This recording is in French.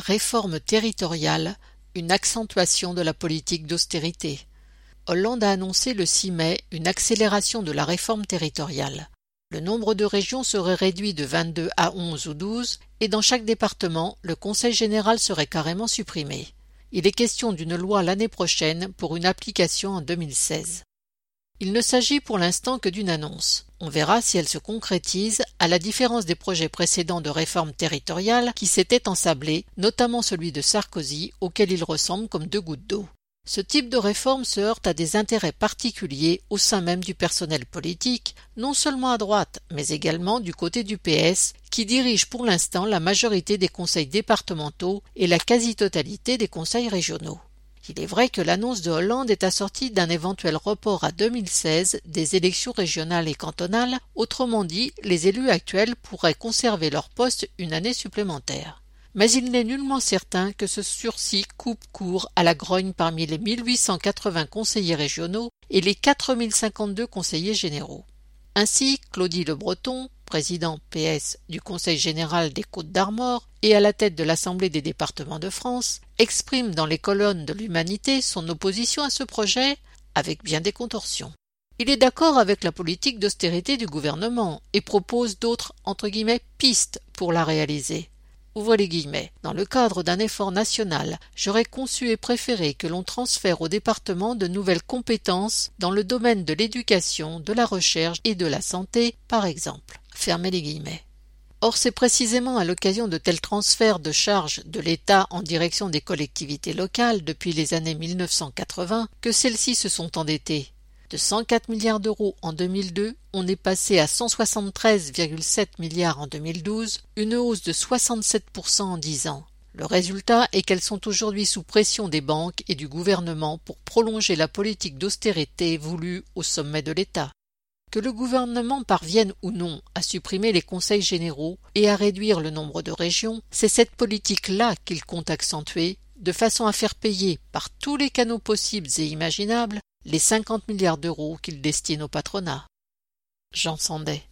Réforme territoriale, une accentuation de la politique d'austérité. Hollande a annoncé le 6 mai une accélération de la réforme territoriale. Le nombre de régions serait réduit de 22 à 11 ou 12 et dans chaque département, le Conseil général serait carrément supprimé. Il est question d'une loi l'année prochaine pour une application en 2016. Il ne s'agit pour l'instant que d'une annonce. On verra si elle se concrétise, à la différence des projets précédents de réforme territoriale qui s'étaient ensablés, notamment celui de Sarkozy, auquel il ressemble comme deux gouttes d'eau. Ce type de réforme se heurte à des intérêts particuliers au sein même du personnel politique, non seulement à droite, mais également du côté du PS, qui dirige pour l'instant la majorité des conseils départementaux et la quasi-totalité des conseils régionaux. Il est vrai que l'annonce de Hollande est assortie d'un éventuel report à 2016 des élections régionales et cantonales, autrement dit, les élus actuels pourraient conserver leur poste une année supplémentaire. Mais il n'est nullement certain que ce sursis coupe court à la grogne parmi les 1880 conseillers régionaux et les 4052 conseillers généraux. Ainsi, Claudie Le Breton, président PS du Conseil général des Côtes-d'Armor et à la tête de l'Assemblée des départements de France, exprime dans les colonnes de l'Humanité son opposition à ce projet, avec bien des contorsions. Il est d'accord avec la politique d'austérité du gouvernement et propose d'autres « pistes » pour la réaliser. Ouvrez les guillemets. Dans le cadre d'un effort national, j'aurais conçu et préféré que l'on transfère au département de nouvelles compétences dans le domaine de l'éducation, de la recherche et de la santé, par exemple. Fermez les guillemets. Or, c'est précisément à l'occasion de tels transferts de charges de l'État en direction des collectivités locales depuis les années 1980 que celles-ci se sont endettées. De 104 milliards d'euros en 2002, on est passé à 173,7 milliards en 2012, une hausse de 67% en 10 ans. Le résultat est qu'elles sont aujourd'hui sous pression des banques et du gouvernement pour prolonger la politique d'austérité voulue au sommet de l'État. Que le gouvernement parvienne ou non à supprimer les conseils généraux et à réduire le nombre de régions, c'est cette politique-là qu'il compte accentuer, de façon à faire payer par tous les canaux possibles et imaginables les 50 milliards d'euros qu'il destine au patronat. Jean Sandet.